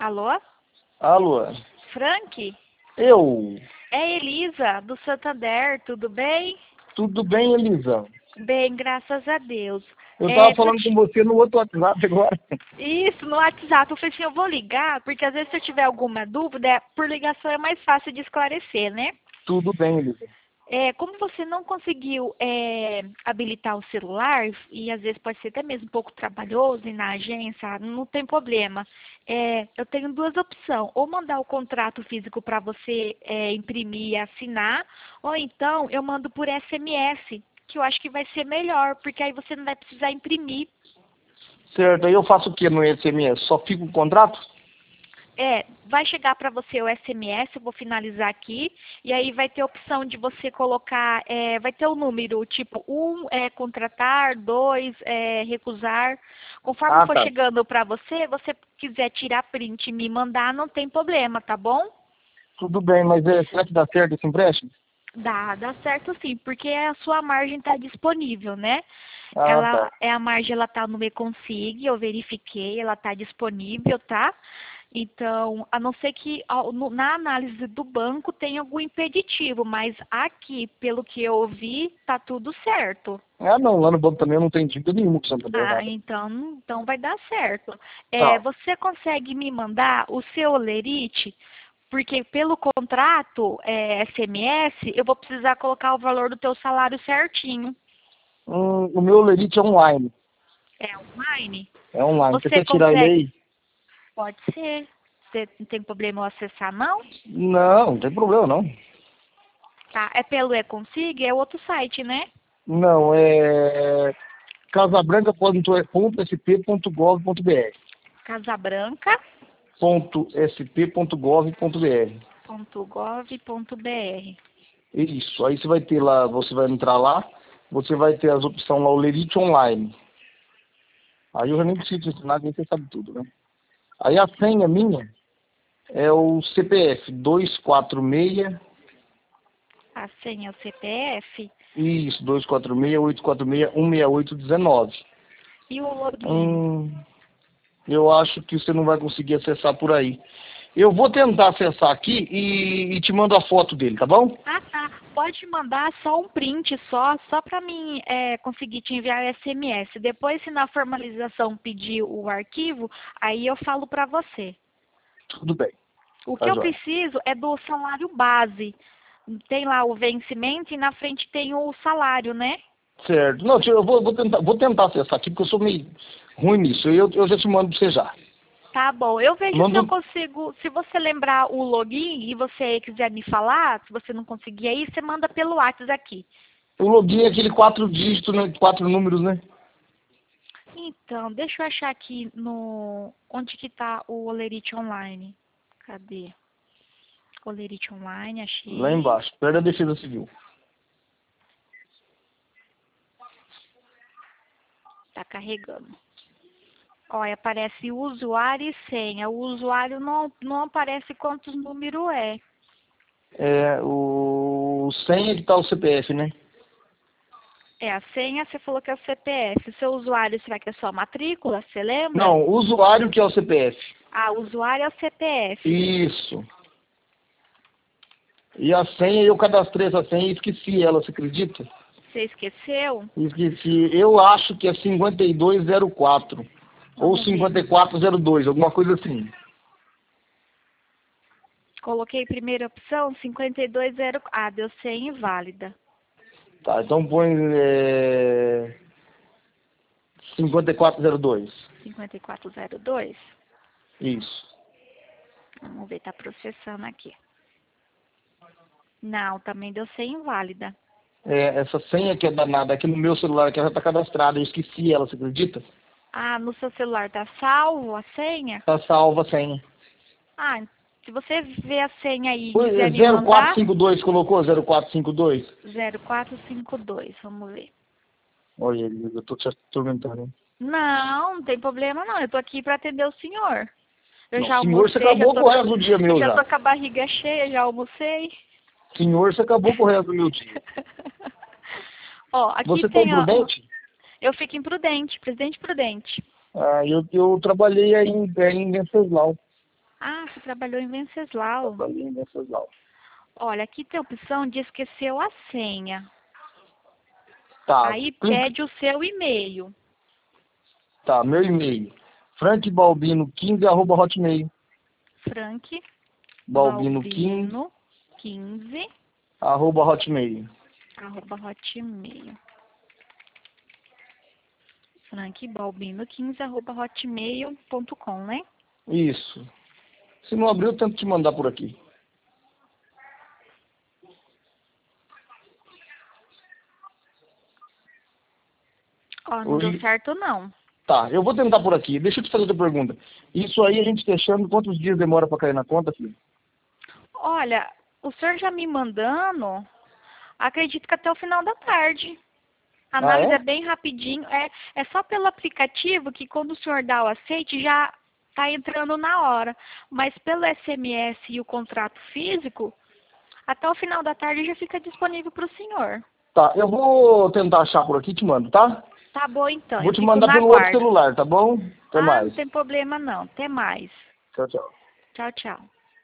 Alô? Alô? Frank? Eu? É Elisa, do Santander, tudo bem? Tudo bem, Elisa? Bem, graças a Deus. Eu tava Tô falando com você no outro WhatsApp agora. Isso, no WhatsApp. Eu falei assim, eu vou ligar, porque às vezes se eu tiver alguma dúvida, por ligação é mais fácil de esclarecer, né? Tudo bem, Elisa. Como você não conseguiu habilitar o celular, e às vezes pode ser até mesmo um pouco trabalhoso ir na agência, não tem problema. Eu tenho duas opções, ou mandar o contrato físico para você imprimir e assinar, ou então eu mando por SMS, que eu acho que vai ser melhor, porque aí você não vai precisar imprimir. Certo, aí eu faço o que no SMS? Só fico com o contrato? Vai chegar para você o SMS, eu vou finalizar aqui, e aí vai ter a opção de você colocar, vai ter o número, tipo, 1 contratar, 2 recusar. Conforme Ah, for tá. chegando para você, você quiser tirar print e me mandar, não tem problema, tá bom? Tudo bem, mas será que dá certo esse empréstimo? Dá certo sim, porque a sua margem está disponível, né? Ah, tá. A margem ela tá no e-consig, eu verifiquei, ela está disponível, tá? Então, a não ser que na análise do banco tenha algum impeditivo, mas aqui, pelo que eu ouvi, tá tudo certo. Ah, não, lá no banco também eu não tenho dívida nenhuma com o Santander, Ah, nada. então vai dar certo. Tá. Você consegue me mandar o seu olerite? Porque pelo contrato SMS, eu vou precisar colocar o valor do teu salário certinho. O meu lerite é online. É online? É online. Você Você quer tirar ele consegue? aí? Pode ser. Você não tem problema eu acessar, não? Não, não tem problema não. Tá. É pelo e-consig? É outro site, né? Não, é casabranca.sp.gov.br. Casabranca.gov.br. .sp.gov.br. Isso. Aí você vai ter lá, você vai entrar lá, você vai ter as opções lá, o Lerite Online. Aí eu já nem preciso te ensinar, nem você sabe tudo, né? Aí a senha minha é o CPF 246, A senha é o CPF isso, 246-846-16819. e o login. Eu acho que você não vai conseguir acessar por aí. Eu vou tentar acessar aqui e te mando a foto dele, tá bom? Ah, tá. Pode mandar só um print só para mim conseguir te enviar SMS. Depois, se na formalização pedir o arquivo, aí eu falo para você. Tudo bem, O que tá eu joia. preciso é do salário base. Tem lá o vencimento e na frente tem o salário, né? Certo. Não, tio, eu vou tentar acessar aqui, porque eu sou meio ruim nisso. Eu já te mando pra você já. Tá bom. Eu vejo se eu Mando consigo. Se você lembrar o login e você quiser me falar, se você não conseguir aí, você manda pelo WhatsApp aqui. o login, é aquele 4 dígitos, né? 4 números, né? Então, deixa eu achar aqui no. Onde que tá o Olerite Online? Cadê? Olerite Online, Lá achei. embaixo, perto da Defesa Civil. Tá carregando. Olha, aparece usuário e senha. O usuário não aparece quantos números é. O 100 é que tá o CPF, né? A senha você falou que é o CPF. O seu usuário, será que é só a matrícula? Você lembra? Não, usuário que é o CPF. Ah, o usuário é o CPF. Isso. E a senha, eu cadastrei essa senha e esqueci ela, você acredita? Você esqueceu? Esqueci. Eu acho que é 5204. Ou Vamos ver. 5402, alguma coisa assim. Coloquei primeira opção, 5204. Ah, deu senha inválida. Tá, então põe 5402. 5402. Isso. Vamos ver, tá processando aqui. Não, também deu senha inválida. Essa senha que é danada aqui no meu celular, que ela já tá cadastrada, eu esqueci ela, você acredita? Ah, no seu celular tá salvo a senha? Tá salva a senha. Ah, se você ver a senha aí e Foi quiser me mandar, 0452, colocou 0452? 0452, vamos ver. Olha, eu tô te atormentando, hein? Não tem problema não, eu tô aqui para atender o senhor. Eu Não, já senhor, você almocei, acabou com o resto do dia eu meu já já. tô com a barriga cheia, já almocei. Senhor, você acabou com o resto do meu dia. Ó, aqui Você tá tem, ó, imprudente? eu fico imprudente, Presidente Prudente. Ah, eu trabalhei aí em Venceslau. Ah, você trabalhou em Venceslau. Trabalhei em Venceslau. Olha, aqui tem a opção de esqueceu a senha. Tá, Aí clica. pede o seu e-mail. Tá, meu e-mail. frankbalbino15@hotmail. Frank Balbino15 Balbino 15 @hotmail. @hotmail. Frank Balbino 15 @hotmail.com, né? Isso. Se não abrir, eu tento te mandar por aqui. Ó, não deu Oi. certo não. Tá, eu vou tentar por aqui. Deixa eu te fazer outra pergunta. Isso aí a gente fechando, quantos dias demora para cair na conta, filho? Olha, o senhor já me mandando, acredito que até o final da tarde. A Ah, análise é é? bem rapidinho, é só pelo aplicativo que quando o senhor dá o aceite já está entrando na hora. Mas pelo SMS e o contrato físico, até o final da tarde já fica disponível para o senhor. Tá, eu vou tentar achar por aqui e te mando, tá? Tá bom então, Vou eu te fico mandar na pelo outro guarda. celular, tá bom? Até Ah, não mais. tem problema não. Até mais. Tchau, tchau. Tchau, tchau.